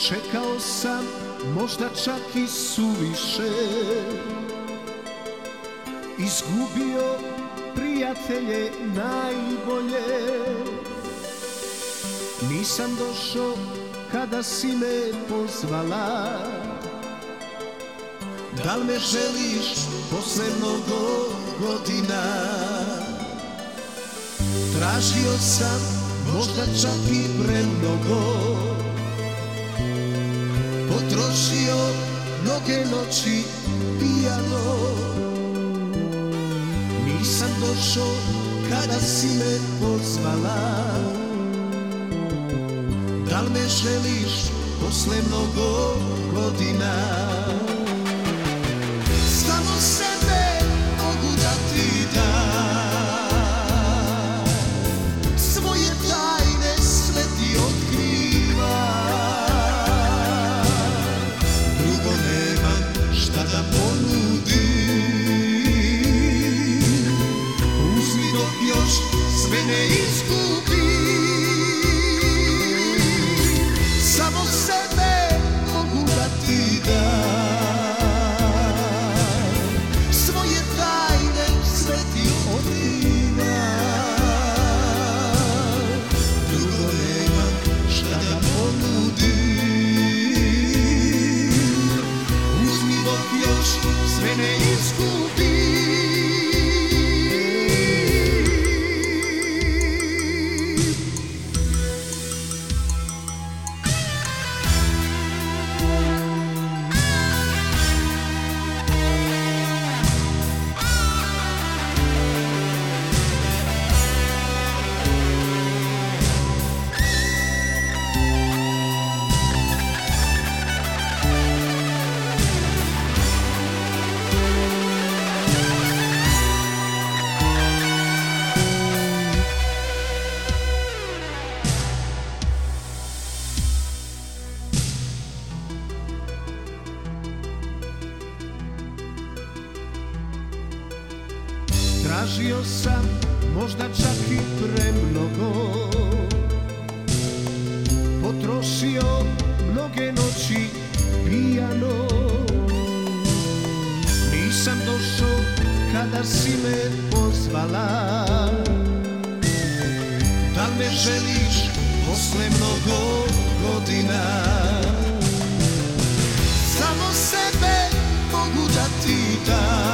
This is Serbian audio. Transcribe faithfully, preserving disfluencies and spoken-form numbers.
Čekao sam možda čak i suviše, izgubio prijatelje najbolje. Nisam došao kada si me pozvala, da li me želiš posle mnogo godina? Tražio sam možda čak i premnogo, potrošio mnoge noći pijano. Nisam došao kada si me pozvala, da li me želiš posle mnogo godina? Samo sebe mogu da ti dam, svoje tajne sve ti otkrivam. Drugo nemam šta da ponudim, uzmi dok još sve ne izgubim. Samo sebe mogu da ti dam, svoje tajne sve ti otkrivam. Drugo nemam šta da ponudim, uzmi dok još sve ne izgubim. Tražio sam možda čak i premnogo, potrošio mnoge noći pijano. Nisam došao kada si me pozvala, da li me želiš posle mnogo godina? Samo sebe mogu da ti dam,